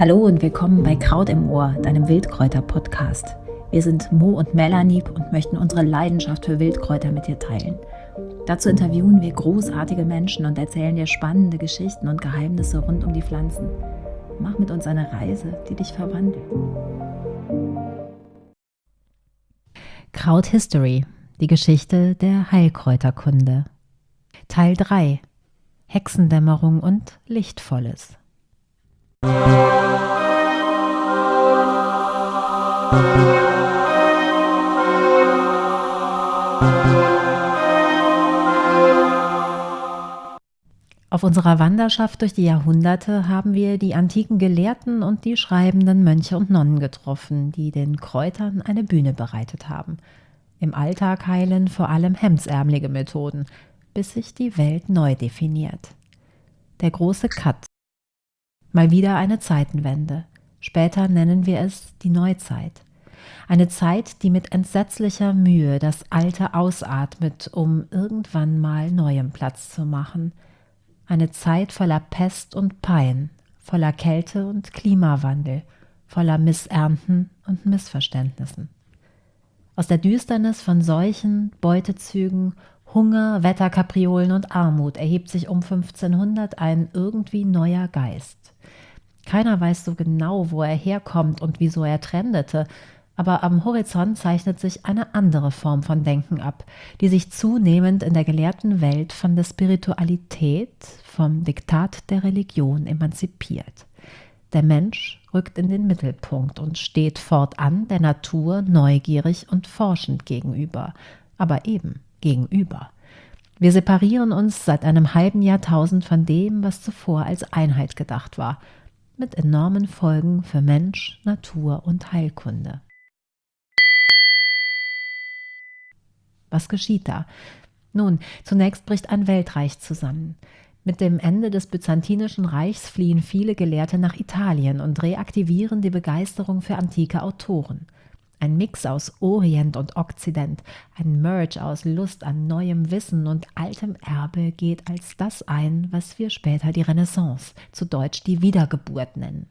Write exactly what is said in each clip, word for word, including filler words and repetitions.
Hallo und willkommen bei Kraut im Ohr, deinem Wildkräuter-Podcast. Wir sind Mo und Melanie und möchten unsere Leidenschaft für Wildkräuter mit dir teilen. Dazu interviewen wir großartige Menschen und erzählen dir spannende Geschichten und Geheimnisse rund um die Pflanzen. Mach mit uns eine Reise, die dich verwandelt. Kraut History, die Geschichte der Heilkräuterkunde. Teil drei: Hexendämmerung und Lichtvolles. Auf unserer Wanderschaft durch die Jahrhunderte haben wir die antiken Gelehrten und die schreibenden Mönche und Nonnen getroffen, die den Kräutern eine Bühne bereitet haben. Im Alltag heilen vor allem hemdsärmelige Methoden, bis sich die Welt neu definiert. Der große Cut. Mal wieder eine Zeitenwende. Später nennen wir es die Neuzeit. Eine Zeit, die mit entsetzlicher Mühe das Alte ausatmet, um irgendwann mal neuem Platz zu machen. Eine Zeit voller Pest und Pein, voller Kälte und Klimawandel, voller Missernten und Missverständnissen. Aus der Düsternis von Seuchen, Beutezügen, Hunger, Wetterkapriolen und Armut erhebt sich um fünfzehnhundert ein irgendwie neuer Geist. Keiner weiß so genau, wo er herkommt und wieso er trendete, aber am Horizont zeichnet sich eine andere Form von Denken ab, die sich zunehmend in der gelehrten Welt von der Spiritualität, vom Diktat der Religion emanzipiert. Der Mensch rückt in den Mittelpunkt und steht fortan der Natur neugierig und forschend gegenüber, aber eben gegenüber. Wir separieren uns seit einem halben Jahrtausend von dem, was zuvor als Einheit gedacht war, mit enormen Folgen für Mensch, Natur und Heilkunde. Was geschieht da? Nun, zunächst bricht ein Weltreich zusammen. Mit dem Ende des Byzantinischen Reichs fliehen viele Gelehrte nach Italien und reaktivieren die Begeisterung für antike Autoren. Ein Mix aus Orient und Okzident, ein Merge aus Lust an neuem Wissen und altem Erbe geht als das ein, was wir später die Renaissance, zu Deutsch die Wiedergeburt nennen.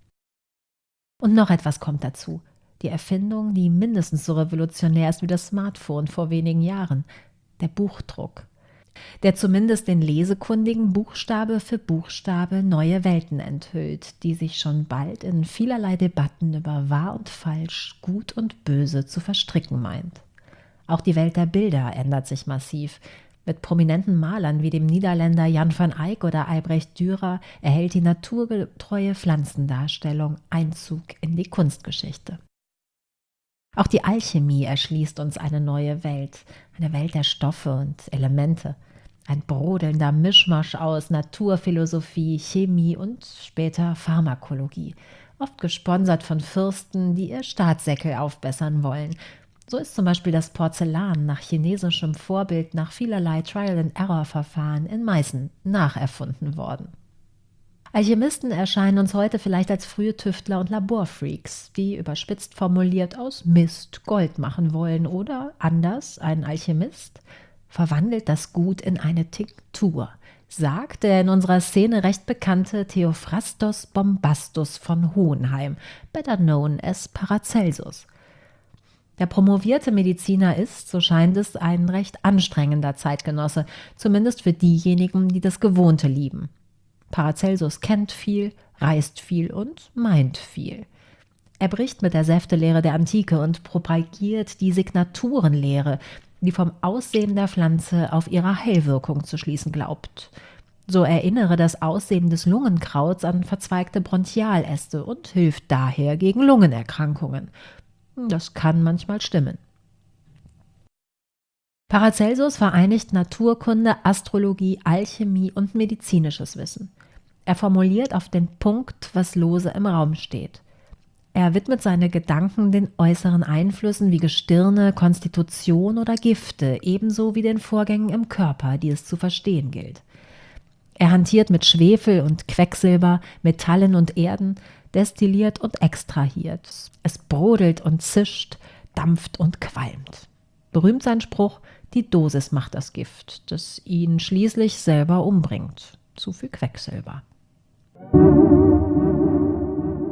Und noch etwas kommt dazu. Die Erfindung, die mindestens so revolutionär ist wie das Smartphone vor wenigen Jahren, der Buchdruck, der zumindest den Lesekundigen Buchstabe für Buchstabe neue Welten enthüllt, die sich schon bald in vielerlei Debatten über wahr und falsch, gut und böse zu verstricken meint. Auch die Welt der Bilder ändert sich massiv. Mit prominenten Malern wie dem Niederländer Jan van Eyck oder Albrecht Dürer erhält die naturgetreue Pflanzendarstellung Einzug in die Kunstgeschichte. Auch die Alchemie erschließt uns eine neue Welt, eine Welt der Stoffe und Elemente, ein brodelnder Mischmasch aus Naturphilosophie, Chemie und später Pharmakologie, oft gesponsert von Fürsten, die ihr Staatssäckel aufbessern wollen. So ist zum Beispiel das Porzellan nach chinesischem Vorbild nach vielerlei Trial-and-Error-Verfahren in Meißen nacherfunden worden. Alchemisten erscheinen uns heute vielleicht als frühe Tüftler und Laborfreaks, die überspitzt formuliert aus Mist Gold machen wollen, oder anders, ein Alchemist verwandelt das Gut in eine Tinktur, sagt der in unserer Szene recht bekannte Theophrastos Bombastus von Hohenheim, better known as Paracelsus. Der promovierte Mediziner ist, so scheint es, ein recht anstrengender Zeitgenosse, zumindest für diejenigen, die das Gewohnte lieben. Paracelsus kennt viel, reist viel und meint viel. Er bricht mit der Säftelehre der Antike und propagiert die Signaturenlehre, die vom Aussehen der Pflanze auf ihre Heilwirkung zu schließen glaubt. So erinnere das Aussehen des Lungenkrauts an verzweigte Bronchialäste und hilft daher gegen Lungenerkrankungen. Das kann manchmal stimmen. Paracelsus vereinigt Naturkunde, Astrologie, Alchemie und medizinisches Wissen. Er formuliert auf den Punkt, was lose im Raum steht. Er widmet seine Gedanken den äußeren Einflüssen wie Gestirne, Konstitution oder Gifte, ebenso wie den Vorgängen im Körper, die es zu verstehen gilt. Er hantiert mit Schwefel und Quecksilber, Metallen und Erden, destilliert und extrahiert. Es brodelt und zischt, dampft und qualmt. Berühmt sein Spruch: Die Dosis macht das Gift, das ihn schließlich selber umbringt. Zu viel Quecksilber.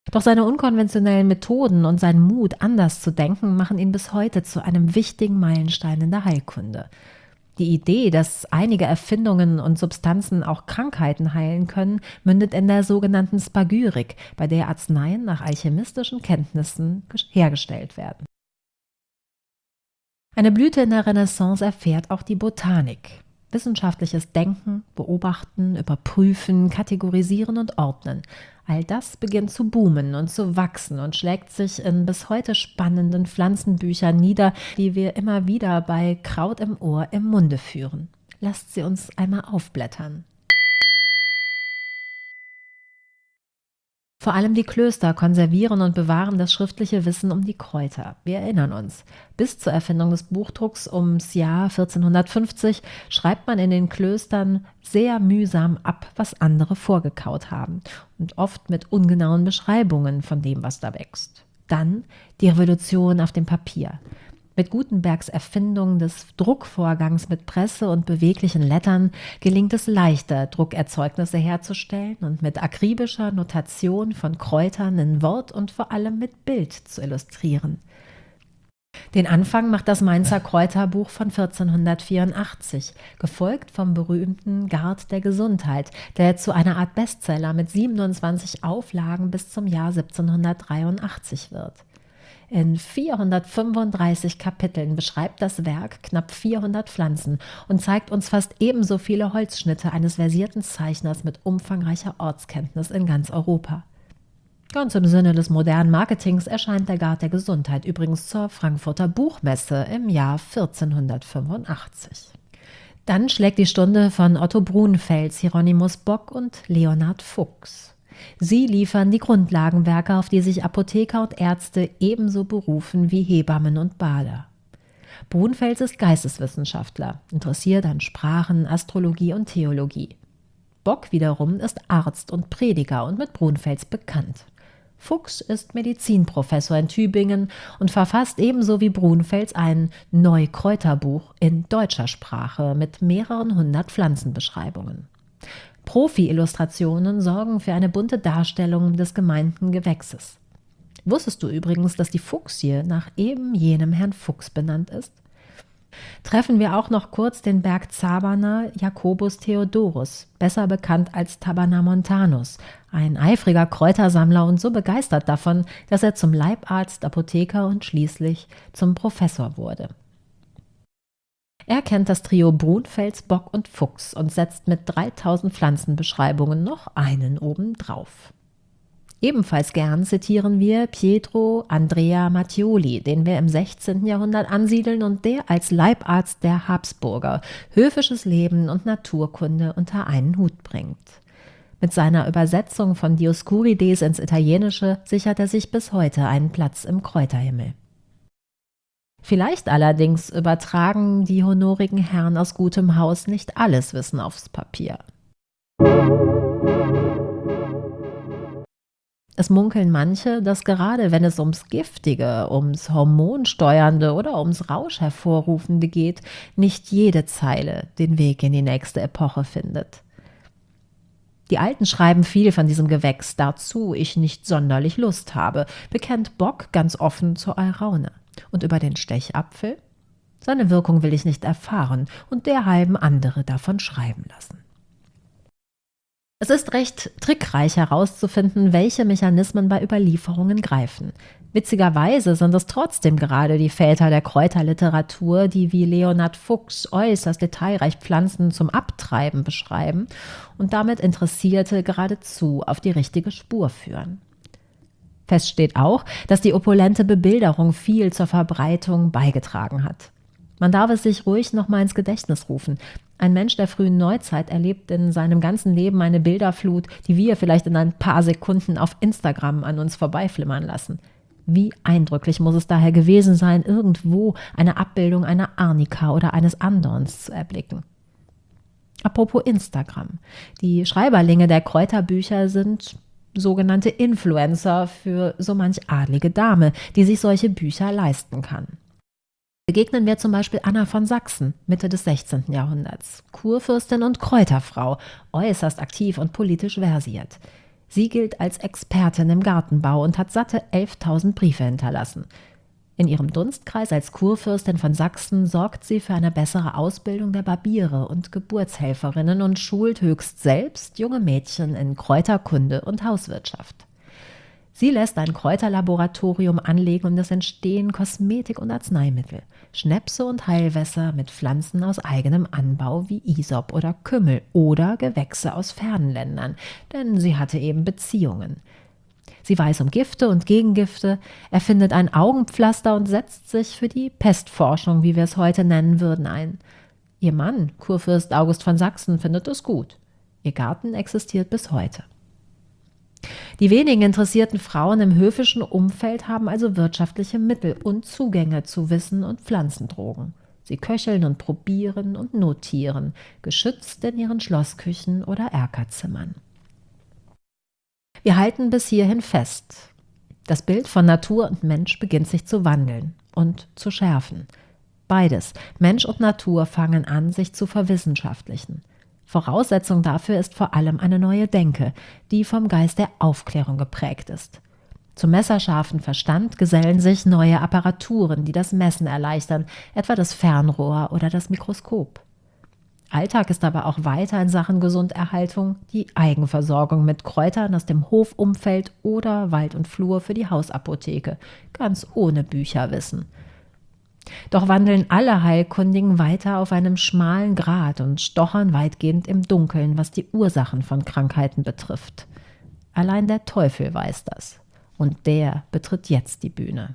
Doch seine unkonventionellen Methoden und sein Mut, anders zu denken, machen ihn bis heute zu einem wichtigen Meilenstein in der Heilkunde. Die Idee, dass einige Erfindungen und Substanzen auch Krankheiten heilen können, mündet in der sogenannten Spagyrik, bei der Arzneien nach alchemistischen Kenntnissen hergestellt werden. Eine Blüte in der Renaissance erfährt auch die Botanik. Wissenschaftliches Denken, Beobachten, Überprüfen, Kategorisieren und Ordnen. All das beginnt zu boomen und zu wachsen und schlägt sich in bis heute spannenden Pflanzenbüchern nieder, die wir immer wieder bei Kraut im Ohr im Munde führen. Lasst sie uns einmal aufblättern. Vor allem die Klöster konservieren und bewahren das schriftliche Wissen um die Kräuter. Wir erinnern uns, bis zur Erfindung des Buchdrucks ums Jahr vierzehnhundertfünfzig schreibt man in den Klöstern sehr mühsam ab, was andere vorgekaut haben und oft mit ungenauen Beschreibungen von dem, was da wächst. Dann die Revolution auf dem Papier. Mit Gutenbergs Erfindung des Druckvorgangs mit Presse und beweglichen Lettern gelingt es leichter, Druckerzeugnisse herzustellen und mit akribischer Notation von Kräutern in Wort und vor allem mit Bild zu illustrieren. Den Anfang macht das Mainzer Kräuterbuch von vierzehnhundertvierundachtzig, gefolgt vom berühmten Gard der Gesundheit, der zu einer Art Bestseller mit siebenundzwanzig Auflagen bis zum Jahr siebzehnhundertdreiundachtzig wird. In vierhundertfünfunddreißig Kapiteln beschreibt das Werk knapp vierhundert Pflanzen und zeigt uns fast ebenso viele Holzschnitte eines versierten Zeichners mit umfangreicher Ortskenntnis in ganz Europa. Ganz im Sinne des modernen Marketings erscheint der Gard der Gesundheit übrigens zur Frankfurter Buchmesse im Jahr vierzehnhundertfünfundachtzig. Dann schlägt die Stunde von Otto Brunfels, Hieronymus Bock und Leonhard Fuchs. Sie liefern die Grundlagenwerke, auf die sich Apotheker und Ärzte ebenso berufen wie Hebammen und Bader. Brunfels ist Geisteswissenschaftler, interessiert an Sprachen, Astrologie und Theologie. Bock wiederum ist Arzt und Prediger und mit Brunfels bekannt. Fuchs ist Medizinprofessor in Tübingen und verfasst ebenso wie Brunfels ein Neukräuterbuch in deutscher Sprache mit mehreren hundert Pflanzenbeschreibungen. Profi-Illustrationen sorgen für eine bunte Darstellung des gemeinten Gewächses. Wusstest du übrigens, dass die Fuchsie nach eben jenem Herrn Fuchs benannt ist? Treffen wir auch noch kurz den Bergzaberner Jacobus Theodorus, besser bekannt als Tabernamontanus, ein eifriger Kräutersammler und so begeistert davon, dass er zum Leibarzt, Apotheker und schließlich zum Professor wurde. Er kennt das Trio Brunfels, Bock und Fuchs und setzt mit dreitausend Pflanzenbeschreibungen noch einen obendrauf. Ebenfalls gern zitieren wir Pietro Andrea Mattioli, den wir im sechzehnten Jahrhundert ansiedeln und der als Leibarzt der Habsburger höfisches Leben und Naturkunde unter einen Hut bringt. Mit seiner Übersetzung von Dioskurides ins Italienische sichert er sich bis heute einen Platz im Kräuterhimmel. Vielleicht allerdings übertragen die honorigen Herren aus gutem Haus nicht alles Wissen aufs Papier. Es munkeln manche, dass gerade wenn es ums Giftige, ums Hormonsteuernde oder ums Rauschhervorrufende geht, nicht jede Zeile den Weg in die nächste Epoche findet. Die Alten schreiben viel von diesem Gewächs, dazu ich nicht sonderlich Lust habe, bekennt Bock ganz offen zur Alraune. Und über den Stechapfel? Seine Wirkung will ich nicht erfahren und derhalben andere davon schreiben lassen. Es ist recht trickreich herauszufinden, welche Mechanismen bei Überlieferungen greifen. Witzigerweise sind es trotzdem gerade die Väter der Kräuterliteratur, die wie Leonhard Fuchs äußerst detailreich Pflanzen zum Abtreiben beschreiben und damit Interessierte geradezu auf die richtige Spur führen. Fest steht auch, dass die opulente Bebilderung viel zur Verbreitung beigetragen hat. Man darf es sich ruhig noch mal ins Gedächtnis rufen. Ein Mensch der frühen Neuzeit erlebt in seinem ganzen Leben eine Bilderflut, die wir vielleicht in ein paar Sekunden auf Instagram an uns vorbeiflimmern lassen. Wie eindrücklich muss es daher gewesen sein, irgendwo eine Abbildung einer Arnika oder eines Andorns zu erblicken. Apropos Instagram. Die Schreiberlinge der Kräuterbücher sind sogenannte Influencer für so manch adlige Dame, die sich solche Bücher leisten kann. Begegnen wir zum Beispiel Anna von Sachsen, Mitte des sechzehnten Jahrhunderts, Kurfürstin und Kräuterfrau, äußerst aktiv und politisch versiert. Sie gilt als Expertin im Gartenbau und hat satte elftausend Briefe hinterlassen. In ihrem Dunstkreis als Kurfürstin von Sachsen sorgt sie für eine bessere Ausbildung der Barbiere und Geburtshelferinnen und schult höchst selbst junge Mädchen in Kräuterkunde und Hauswirtschaft. Sie lässt ein Kräuterlaboratorium anlegen und es entstehen Kosmetik und Arzneimittel, Schnäpse und Heilwässer mit Pflanzen aus eigenem Anbau wie Isop oder Kümmel oder Gewächse aus fernen Ländern, denn sie hatte eben Beziehungen. Sie weiß um Gifte und Gegengifte, erfindet ein Augenpflaster und setzt sich für die Pestforschung, wie wir es heute nennen würden, ein. Ihr Mann, Kurfürst August von Sachsen, findet es gut. Ihr Garten existiert bis heute. Die wenigen interessierten Frauen im höfischen Umfeld haben also wirtschaftliche Mittel und Zugänge zu Wissen und Pflanzendrogen. Sie köcheln und probieren und notieren, geschützt in ihren Schlossküchen oder Erkerzimmern. Wir halten bis hierhin fest. Das Bild von Natur und Mensch beginnt sich zu wandeln und zu schärfen. Beides, Mensch und Natur, fangen an, sich zu verwissenschaftlichen. Voraussetzung dafür ist vor allem eine neue Denke, die vom Geist der Aufklärung geprägt ist. Zum messerscharfen Verstand gesellen sich neue Apparaturen, die das Messen erleichtern, etwa das Fernrohr oder das Mikroskop. Alltag ist aber auch weiter in Sachen Gesunderhaltung die Eigenversorgung mit Kräutern aus dem Hofumfeld oder Wald und Flur für die Hausapotheke, ganz ohne Bücherwissen. Doch wandeln alle Heilkundigen weiter auf einem schmalen Grat und stochern weitgehend im Dunkeln, was die Ursachen von Krankheiten betrifft. Allein der Teufel weiß das. Und der betritt jetzt die Bühne.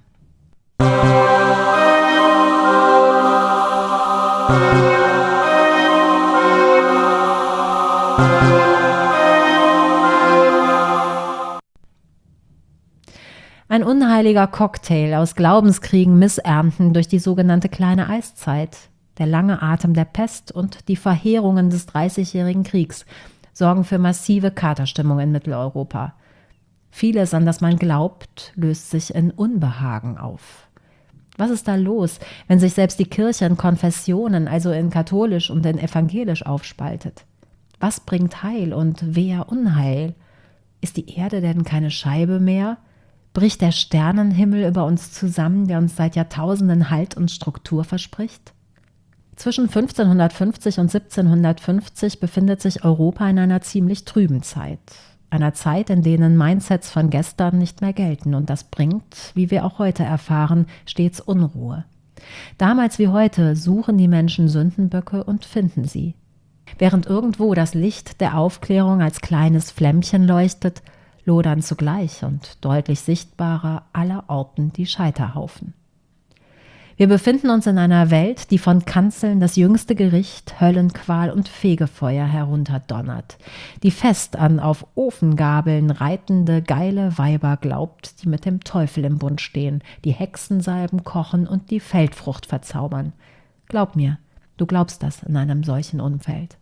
Ein unheiliger Cocktail aus Glaubenskriegen, Missernten durch die sogenannte kleine Eiszeit, der lange Atem der Pest und die Verheerungen des Dreißigjährigen Kriegs sorgen für massive Katerstimmung in Mitteleuropa. Vieles, an das man glaubt, löst sich in Unbehagen auf. Was ist da los, wenn sich selbst die Kirche in Konfessionen, also in katholisch und in evangelisch, aufspaltet? Was bringt Heil und wer Unheil? Ist die Erde denn keine Scheibe mehr? Bricht der Sternenhimmel über uns zusammen, der uns seit Jahrtausenden Halt und Struktur verspricht? Zwischen fünfzehnhundertfünfzig und siebzehnhundertfünfzig befindet sich Europa in einer ziemlich trüben Zeit. Einer Zeit, in denen Mindsets von gestern nicht mehr gelten, und das bringt, wie wir auch heute erfahren, stets Unruhe. Damals wie heute suchen die Menschen Sündenböcke und finden sie. Während irgendwo das Licht der Aufklärung als kleines Flämmchen leuchtet, lodern zugleich und deutlich sichtbarer allerorten die Scheiterhaufen. Wir befinden uns in einer Welt, die von Kanzeln das jüngste Gericht, Höllenqual und Fegefeuer herunterdonnert, die fest an auf Ofengabeln reitende, geile Weiber glaubt, die mit dem Teufel im Bund stehen, die Hexensalben kochen und die Feldfrucht verzaubern. Glaub mir, du glaubst das in einem solchen Umfeld.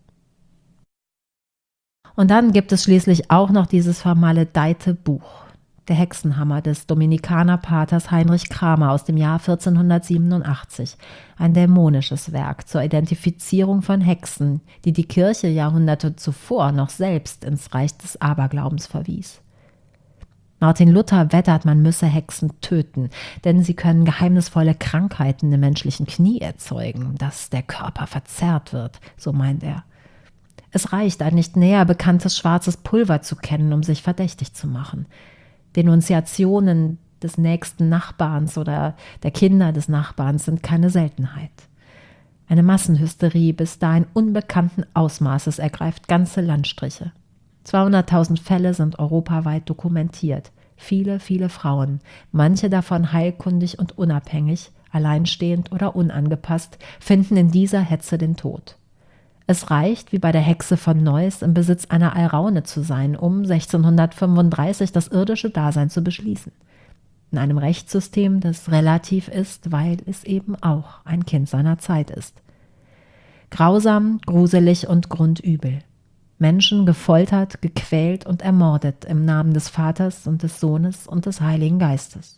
Und dann gibt es schließlich auch noch dieses vermaledeite Buch, der Hexenhammer des Dominikanerpaters Heinrich Kramer aus dem Jahr vierzehnhundertsiebenundachtzig, ein dämonisches Werk zur Identifizierung von Hexen, die die Kirche Jahrhunderte zuvor noch selbst ins Reich des Aberglaubens verwies. Martin Luther wettert, man müsse Hexen töten, denn sie können geheimnisvolle Krankheiten im menschlichen Knie erzeugen, dass der Körper verzerrt wird, so meint er. Es reicht, ein nicht näher bekanntes schwarzes Pulver zu kennen, um sich verdächtig zu machen. Denunziationen des nächsten Nachbarns oder der Kinder des Nachbarns sind keine Seltenheit. Eine Massenhysterie bis dahin unbekannten Ausmaßes ergreift ganze Landstriche. zweihunderttausend Fälle sind europaweit dokumentiert. Viele, viele Frauen, manche davon heilkundig und unabhängig, alleinstehend oder unangepasst, finden in dieser Hetze den Tod. Es reicht, wie bei der Hexe von Neuss, im Besitz einer Alraune zu sein, um sechzehnhundertfünfunddreißig das irdische Dasein zu beschließen. In einem Rechtssystem, das relativ ist, weil es eben auch ein Kind seiner Zeit ist. Grausam, gruselig und grundübel. Menschen gefoltert, gequält und ermordet im Namen des Vaters und des Sohnes und des Heiligen Geistes.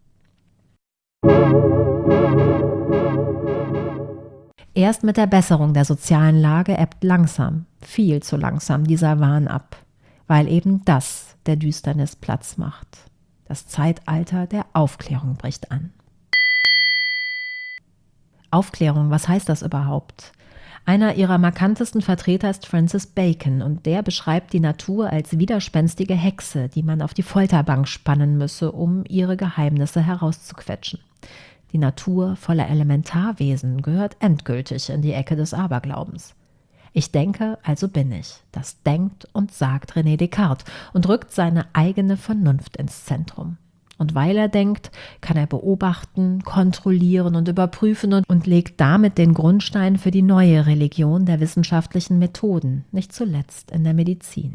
Erst mit der Besserung der sozialen Lage ebbt langsam, viel zu langsam, dieser Wahn ab. weil eben das der Düsternis Platz macht. Das Zeitalter der Aufklärung bricht an. Aufklärung, was heißt das überhaupt? Einer ihrer markantesten Vertreter ist Francis Bacon und der beschreibt die Natur als widerspenstige Hexe, die man auf die Folterbank spannen müsse, um ihre Geheimnisse herauszuquetschen. Die Natur voller Elementarwesen gehört endgültig in die Ecke des Aberglaubens. Ich denke, also bin ich. Das denkt und sagt René Descartes und rückt seine eigene Vernunft ins Zentrum. Und weil er denkt, kann er beobachten, kontrollieren und überprüfen und, und legt damit den Grundstein für die neue Religion der wissenschaftlichen Methoden, nicht zuletzt in der Medizin.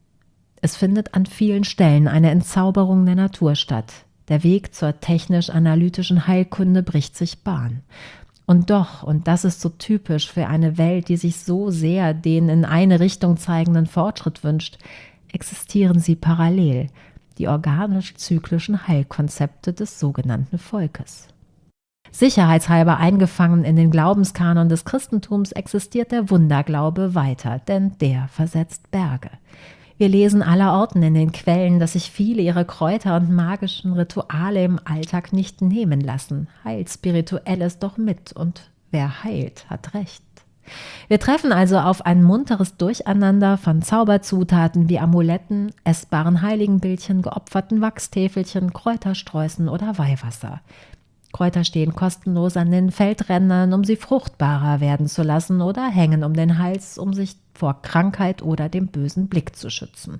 Es findet an vielen Stellen eine Entzauberung der Natur statt. Der Weg zur technisch-analytischen Heilkunde bricht sich Bahn. Und doch, und das ist so typisch für eine Welt, die sich so sehr den in eine Richtung zeigenden Fortschritt wünscht, existieren sie parallel, die organisch-zyklischen Heilkonzepte des sogenannten Volkes. Sicherheitshalber eingefangen in den Glaubenskanon des Christentums existiert der Wunderglaube weiter, denn der versetzt Berge. Wir lesen allerorten in den Quellen, dass sich viele ihre Kräuter und magischen Rituale im Alltag nicht nehmen lassen. Heilt Spirituelles doch mit und wer heilt, hat Recht. Wir treffen also auf ein munteres Durcheinander von Zauberzutaten wie Amuletten, essbaren Heiligenbildchen, geopferten Wachstäfelchen, Kräutersträußen oder Weihwasser. Kräuter stehen kostenlos an den Feldrändern, um sie fruchtbarer werden zu lassen, oder hängen um den Hals, um sich vor Krankheit oder dem bösen Blick zu schützen.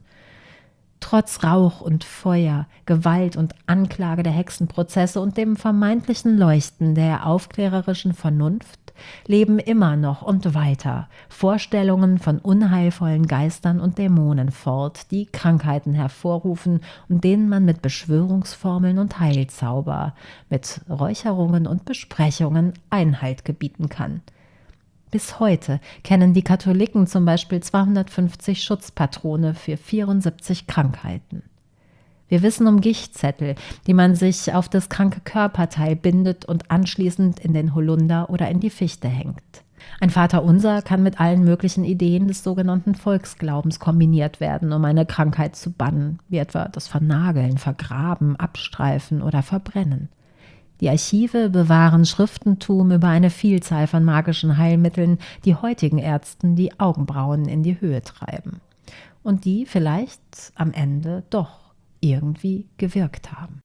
Trotz Rauch und Feuer, Gewalt und Anklage der Hexenprozesse und dem vermeintlichen Leuchten der aufklärerischen Vernunft leben immer noch und weiter Vorstellungen von unheilvollen Geistern und Dämonen fort, die Krankheiten hervorrufen und denen man mit Beschwörungsformeln und Heilzauber, mit Räucherungen und Besprechungen Einhalt gebieten kann. Bis heute kennen die Katholiken zum Beispiel zweihundertfünfzig Schutzpatrone für vierundsiebzig Krankheiten. Wir wissen um Gichtzettel, die man sich auf das kranke Körperteil bindet und anschließend in den Holunder oder in die Fichte hängt. Ein Vaterunser kann mit allen möglichen Ideen des sogenannten Volksglaubens kombiniert werden, um eine Krankheit zu bannen, wie etwa das Vernageln, Vergraben, Abstreifen oder Verbrennen. Die Archive bewahren Schriftentum über eine Vielzahl von magischen Heilmitteln, die heutigen Ärzten die Augenbrauen in die Höhe treiben. Und die vielleicht am Ende doch irgendwie gewirkt haben.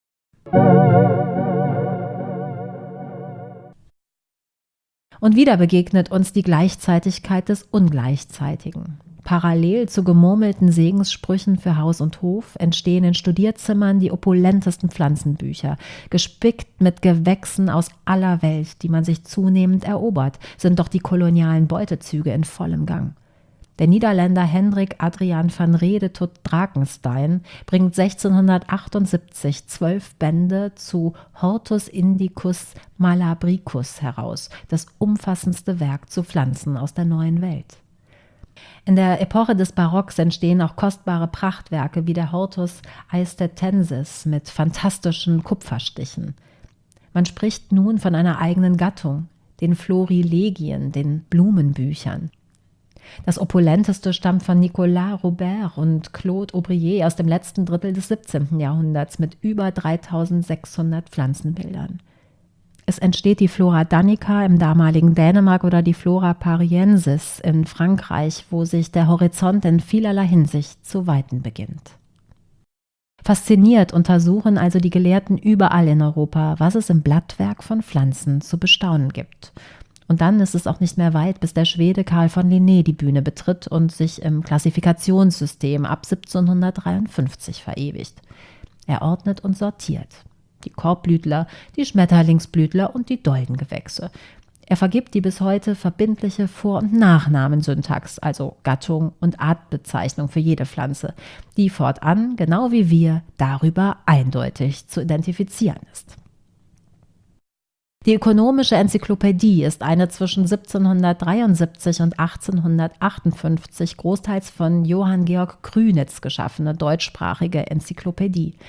Und wieder begegnet uns die Gleichzeitigkeit des Ungleichzeitigen. Parallel zu gemurmelten Segenssprüchen für Haus und Hof entstehen in Studierzimmern die opulentesten Pflanzenbücher, gespickt mit Gewächsen aus aller Welt, die man sich zunehmend erobert, sind doch die kolonialen Beutezüge in vollem Gang. Der Niederländer Hendrik Adriaan van Rede tot Drakenstein bringt sechzehnhundertachtundsiebzig zwölf Bände zu Hortus Indicus Malabricus heraus, das umfassendste Werk zu Pflanzen aus der neuen Welt. In der Epoche des Barocks entstehen auch kostbare Prachtwerke wie der Hortus Eistetensis mit fantastischen Kupferstichen. Man spricht nun von einer eigenen Gattung, den Florilegien, den Blumenbüchern. Das opulenteste stammt von Nicolas Robert und Claude Aubrier aus dem letzten Drittel des siebzehnten Jahrhunderts mit über dreitausendsechshundert Pflanzenbildern. Es entsteht die Flora Danica im damaligen Dänemark oder die Flora Pariensis in Frankreich, wo sich der Horizont in vielerlei Hinsicht zu weiten beginnt. Fasziniert untersuchen also die Gelehrten überall in Europa, was es im Blattwerk von Pflanzen zu bestaunen gibt. Und dann ist es auch nicht mehr weit, bis der Schwede Carl von Linné die Bühne betritt und sich im Klassifikationssystem ab siebzehnhundertdreiundfünfzig verewigt. Er ordnet und sortiert. Die Korbblütler, die Schmetterlingsblütler und die Doldengewächse. Er vergibt die bis heute verbindliche Vor- und Nachnamensyntax, also Gattung und Artbezeichnung für jede Pflanze, die fortan, genau wie wir, darüber eindeutig zu identifizieren ist. Die Ökonomische Enzyklopädie ist eine zwischen siebzehnhundertdreiundsiebzig und achtzehnhundertachtundfünfzig großteils von Johann Georg Krünitz geschaffene deutschsprachige Enzyklopädie.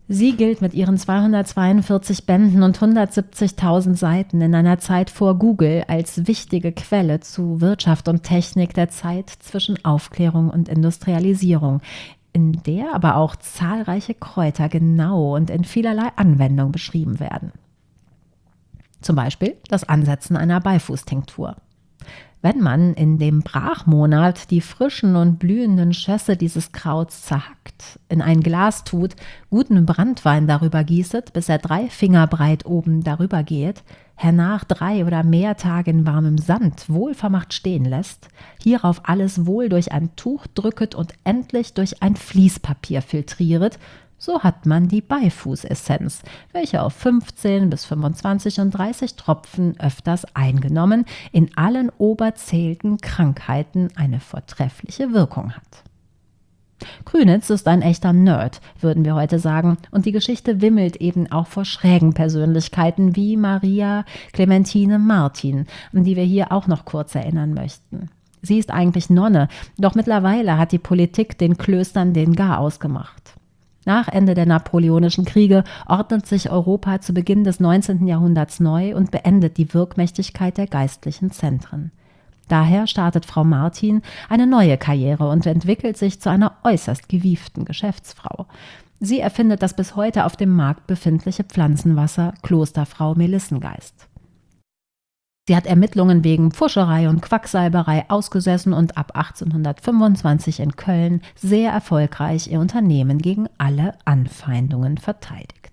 Sie gilt mit ihren zweihundertzweiundvierzig Bänden und hundertsiebzigtausend Seiten in einer Zeit vor Google als wichtige Quelle zu Wirtschaft und Technik der Zeit zwischen Aufklärung und Industrialisierung, in der aber auch zahlreiche Kräuter genau und in vielerlei Anwendung beschrieben werden. Zum Beispiel das Ansetzen einer Beifußtinktur. Wenn man in dem Brachmonat die frischen und blühenden Schösse dieses Krauts zerhackt, in ein Glas tut, guten Branntwein darüber gießet, bis er drei Finger breit oben darüber geht, hernach drei oder mehr Tage in warmem Sand wohlvermacht stehen lässt, hierauf alles wohl durch ein Tuch drücket und endlich durch ein Fließpapier filtrieret, so hat man die Beifußessenz, welche auf fünfzehn bis fünfundzwanzig und dreißig Tropfen öfters eingenommen in allen oberzählten Krankheiten eine vortreffliche Wirkung hat. Krünitz ist ein echter Nerd, würden wir heute sagen, und die Geschichte wimmelt eben auch vor schrägen Persönlichkeiten wie Maria Clementine Martin, an die wir hier auch noch kurz erinnern möchten. Sie ist eigentlich Nonne, doch mittlerweile hat die Politik den Klöstern den Gar ausgemacht. Nach Ende der Napoleonischen Kriege ordnet sich Europa zu Beginn des neunzehnten Jahrhunderts neu und beendet die Wirkmächtigkeit der geistlichen Zentren. Daher startet Frau Martin eine neue Karriere und entwickelt sich zu einer äußerst gewieften Geschäftsfrau. Sie erfindet das bis heute auf dem Markt befindliche Pflanzenwasser Klosterfrau Melissengeist. Sie hat Ermittlungen wegen Pfuscherei und Quacksalberei ausgesessen und ab achtzehnhundertfünfundzwanzig in Köln sehr erfolgreich ihr Unternehmen gegen alle Anfeindungen verteidigt.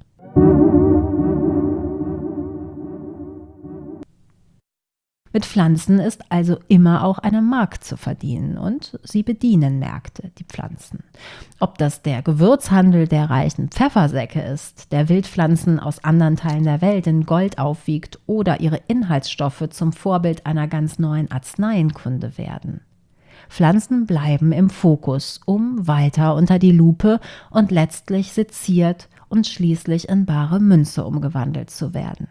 Mit Pflanzen ist also immer auch eine Mark zu verdienen und sie bedienen Märkte, die Pflanzen. Ob das der Gewürzhandel der reichen Pfeffersäcke ist, der Wildpflanzen aus anderen Teilen der Welt in Gold aufwiegt oder ihre Inhaltsstoffe zum Vorbild einer ganz neuen Arzneienkunde werden. Pflanzen bleiben im Fokus, um weiter unter die Lupe und letztlich seziert und schließlich in bare Münze umgewandelt zu werden.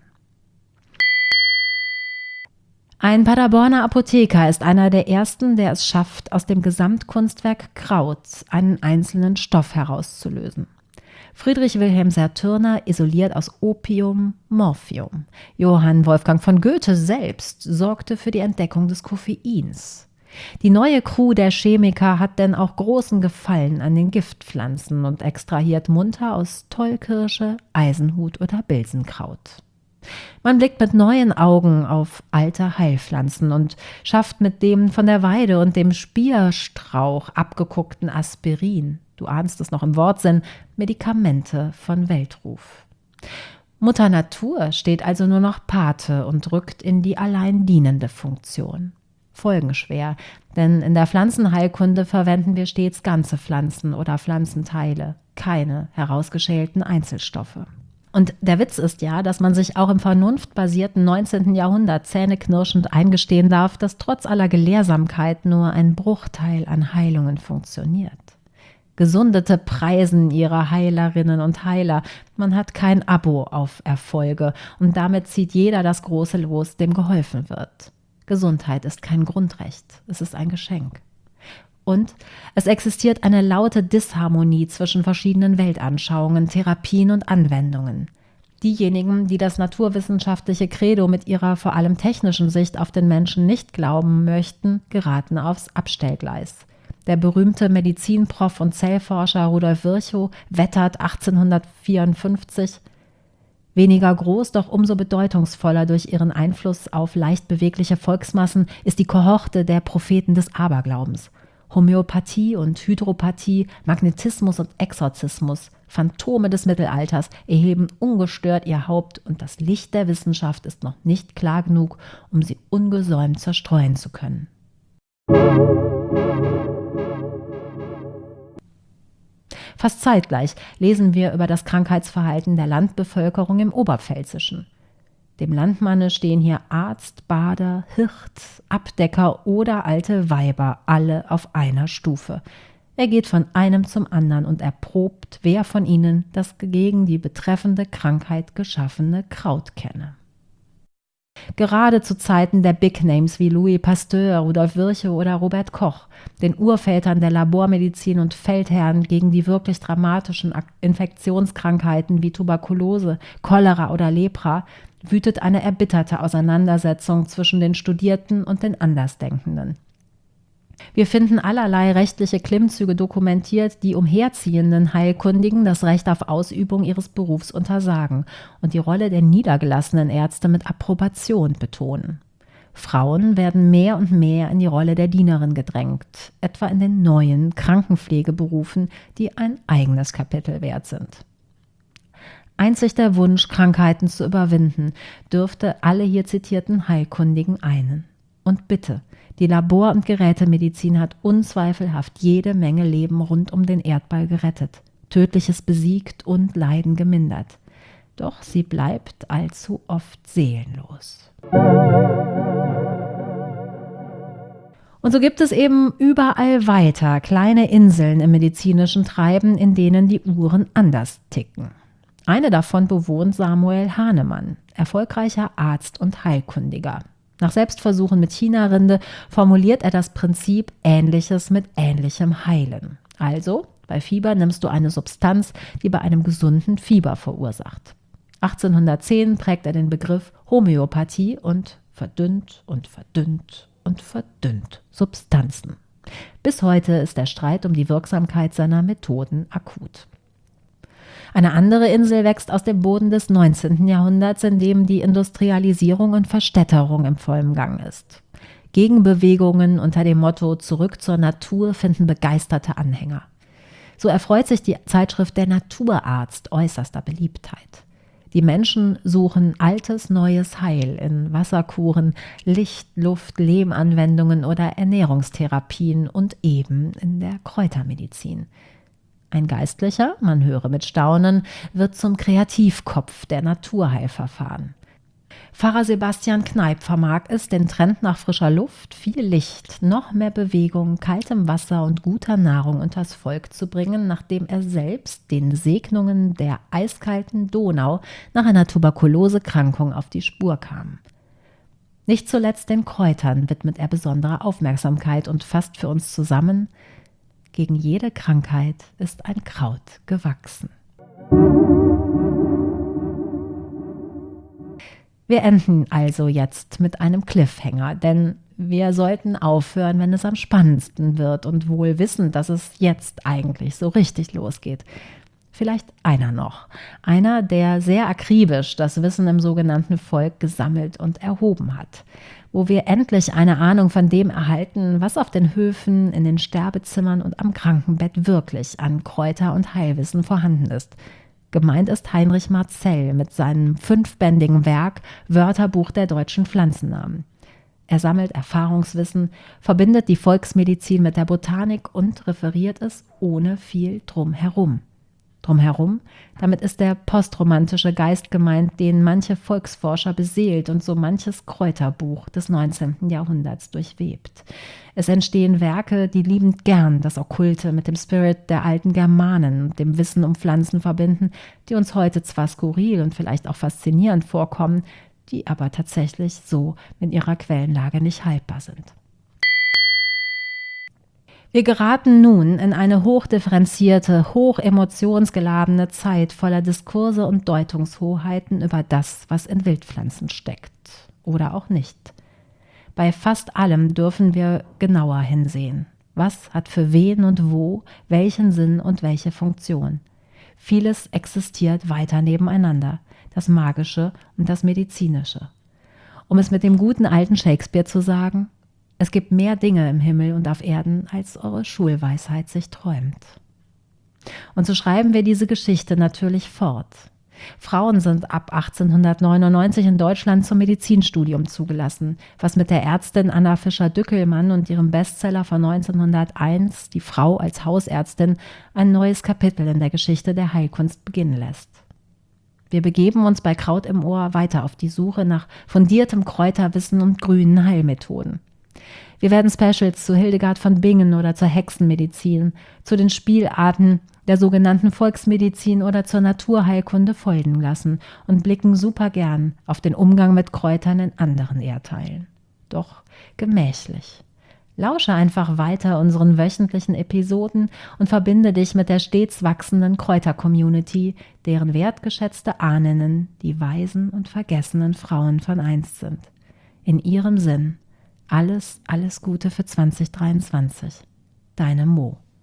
Ein Paderborner Apotheker ist einer der ersten, der es schafft, aus dem Gesamtkunstwerk Kraut einen einzelnen Stoff herauszulösen. Friedrich Wilhelm Sertürner isoliert aus Opium Morphium. Johann Wolfgang von Goethe selbst sorgte für die Entdeckung des Koffeins. Die neue Crew der Chemiker hat denn auch großen Gefallen an den Giftpflanzen und extrahiert munter aus Tollkirsche, Eisenhut oder Bilsenkraut. Man blickt mit neuen Augen auf alte Heilpflanzen und schafft mit dem von der Weide und dem Spierstrauch abgeguckten Aspirin, du ahnst es noch im Wortsinn, Medikamente von Weltruf. Mutter Natur steht also nur noch Pate und rückt in die allein dienende Funktion. Folgenschwer, denn in der Pflanzenheilkunde verwenden wir stets ganze Pflanzen oder Pflanzenteile, keine herausgeschälten Einzelstoffe. Und der Witz ist ja, dass man sich auch im vernunftbasierten neunzehnten Jahrhundert zähneknirschend eingestehen darf, dass trotz aller Gelehrsamkeit nur ein Bruchteil an Heilungen funktioniert. Gesundete preisen ihre Heilerinnen und Heiler. Man hat kein Abo auf Erfolge und damit zieht jeder das große Los, dem geholfen wird. Gesundheit ist kein Grundrecht, es ist ein Geschenk. Und es existiert eine laute Disharmonie zwischen verschiedenen Weltanschauungen, Therapien und Anwendungen. Diejenigen, die das naturwissenschaftliche Credo mit ihrer vor allem technischen Sicht auf den Menschen nicht glauben möchten, geraten aufs Abstellgleis. Der berühmte Medizinprof und Zellforscher Rudolf Virchow wettert achtzehnhundertvierundfünfzig, weniger groß, doch umso bedeutungsvoller durch ihren Einfluss auf leicht bewegliche Volksmassen ist die Kohorte der Propheten des Aberglaubens. Homöopathie und Hydropathie, Magnetismus und Exorzismus, Phantome des Mittelalters erheben ungestört ihr Haupt und das Licht der Wissenschaft ist noch nicht klar genug, um sie ungesäumt zerstreuen zu können. Fast zeitgleich lesen wir über das Krankheitsverhalten der Landbevölkerung im Oberpfälzischen. Dem Landmanne stehen hier Arzt, Bader, Hirt, Abdecker oder alte Weiber, alle auf einer Stufe. Er geht von einem zum anderen und erprobt, wer von ihnen das gegen die betreffende Krankheit geschaffene Kraut kenne. Gerade zu Zeiten der Big Names wie Louis Pasteur, Rudolf Virchow oder Robert Koch, den Urvätern der Labormedizin und Feldherren gegen die wirklich dramatischen Infektionskrankheiten wie Tuberkulose, Cholera oder Lepra, wütet eine erbitterte Auseinandersetzung zwischen den Studierten und den Andersdenkenden. Wir finden allerlei rechtliche Klimmzüge dokumentiert, die umherziehenden Heilkundigen das Recht auf Ausübung ihres Berufs untersagen und die Rolle der niedergelassenen Ärzte mit Approbation betonen. Frauen werden mehr und mehr in die Rolle der Dienerin gedrängt, etwa in den neuen Krankenpflegeberufen, die ein eigenes Kapitel wert sind. Einzig der Wunsch, Krankheiten zu überwinden, dürfte alle hier zitierten Heilkundigen einen. Und bitte, die Labor- und Gerätemedizin hat unzweifelhaft jede Menge Leben rund um den Erdball gerettet, Tödliches besiegt und Leiden gemindert. Doch sie bleibt allzu oft seelenlos. Und so gibt es eben überall weiter kleine Inseln im medizinischen Treiben, in denen die Uhren anders ticken. Eine davon bewohnt Samuel Hahnemann, erfolgreicher Arzt und Heilkundiger. Nach Selbstversuchen mit China-Rinde formuliert er das Prinzip Ähnliches mit Ähnlichem heilen. Also, bei Fieber nimmst du eine Substanz, die bei einem gesunden Fieber verursacht. achtzehnhundertzehn prägt er den Begriff Homöopathie und verdünnt und verdünnt und verdünnt Substanzen. Bis heute ist der Streit um die Wirksamkeit seiner Methoden akut. Eine andere Insel wächst aus dem Boden des neunzehnten Jahrhunderts, in dem die Industrialisierung und Verstädterung im vollen Gang ist. Gegenbewegungen unter dem Motto Zurück zur Natur finden begeisterte Anhänger. So erfreut sich die Zeitschrift Der Naturarzt äußerster Beliebtheit. Die Menschen suchen altes, neues Heil in Wasserkuren, Licht-, Luft-, Lehmanwendungen oder Ernährungstherapien und eben in der Kräutermedizin. Ein Geistlicher, man höre mit Staunen, wird zum Kreativkopf der Naturheilverfahren. Pfarrer Sebastian Kneipp vermag es, den Trend nach frischer Luft, viel Licht, noch mehr Bewegung, kaltem Wasser und guter Nahrung unters Volk zu bringen, nachdem er selbst den Segnungen der eiskalten Donau nach einer Tuberkulosekrankung auf die Spur kam. Nicht zuletzt den Kräutern widmet er besondere Aufmerksamkeit und fasst für uns zusammen: Gegen jede Krankheit ist ein Kraut gewachsen. Wir enden also jetzt mit einem Cliffhanger, denn wir sollten aufhören, wenn es am spannendsten wird und wohl wissen, dass es jetzt eigentlich so richtig losgeht. Vielleicht einer noch, einer, der sehr akribisch das Wissen im sogenannten Volk gesammelt und erhoben hat, wo wir endlich eine Ahnung von dem erhalten, was auf den Höfen, in den Sterbezimmern und am Krankenbett wirklich an Kräuter- und Heilwissen vorhanden ist. Gemeint ist Heinrich Marcel mit seinem fünfbändigen Werk Wörterbuch der deutschen Pflanzennamen. Er sammelt Erfahrungswissen, verbindet die Volksmedizin mit der Botanik und referiert es ohne viel Drumherum. Drumherum, damit ist der postromantische Geist gemeint, den manche Volksforscher beseelt und so manches Kräuterbuch des neunzehnten Jahrhunderts durchwebt. Es entstehen Werke, die liebend gern das Okkulte mit dem Spirit der alten Germanen und dem Wissen um Pflanzen verbinden, die uns heute zwar skurril und vielleicht auch faszinierend vorkommen, die aber tatsächlich so in ihrer Quellenlage nicht haltbar sind. Wir geraten nun in eine hochdifferenzierte, hochemotionsgeladene Zeit voller Diskurse und Deutungshoheiten über das, was in Wildpflanzen steckt. Oder auch nicht. Bei fast allem dürfen wir genauer hinsehen. Was hat für wen und wo welchen Sinn und welche Funktion? Vieles existiert weiter nebeneinander, das Magische und das Medizinische. Um es mit dem guten alten Shakespeare zu sagen: Es gibt mehr Dinge im Himmel und auf Erden, als eure Schulweisheit sich träumt. Und so schreiben wir diese Geschichte natürlich fort. Frauen sind ab achtzehnhundertneunundneunzig in Deutschland zum Medizinstudium zugelassen, was mit der Ärztin Anna Fischer-Dückelmann und ihrem Bestseller von neunzehnhunderteins, Die Frau als Hausärztin, ein neues Kapitel in der Geschichte der Heilkunst beginnen lässt. Wir begeben uns bei Kraut im Ohr weiter auf die Suche nach fundiertem Kräuterwissen und grünen Heilmethoden. Wir werden Specials zu Hildegard von Bingen oder zur Hexenmedizin, zu den Spielarten der sogenannten Volksmedizin oder zur Naturheilkunde folgen lassen und blicken super gern auf den Umgang mit Kräutern in anderen Erdteilen. Doch gemächlich. Lausche einfach weiter unseren wöchentlichen Episoden und verbinde dich mit der stets wachsenden Kräuter-Community, deren wertgeschätzte Ahnen die weisen und vergessenen Frauen von einst sind. In ihrem Sinn, alles, alles Gute für zwanzig dreiundzwanzig. Deine Mo.